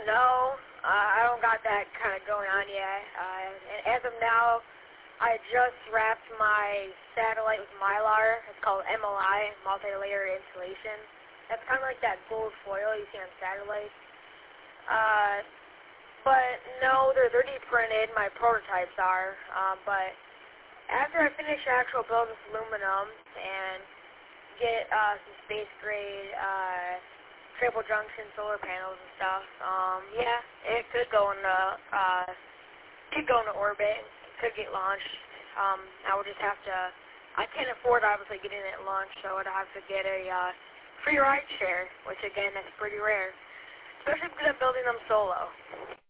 No, I don't got that kind of going on yet. And as of now, I just wrapped my satellite with Mylar. It's called MLI, multi-layer insulation. That's kind of like that gold foil you see on satellites. But no, they're 3D printed. My prototypes are. But after I finish the actual build with aluminum and get some space grade triple junction solar panels and stuff, yeah, it could go into orbit. It could get launched. I would just have to. I can't afford obviously getting it launched, so I'd have to get a free ride share, which again, that's pretty rare, especially because I'm building them solo.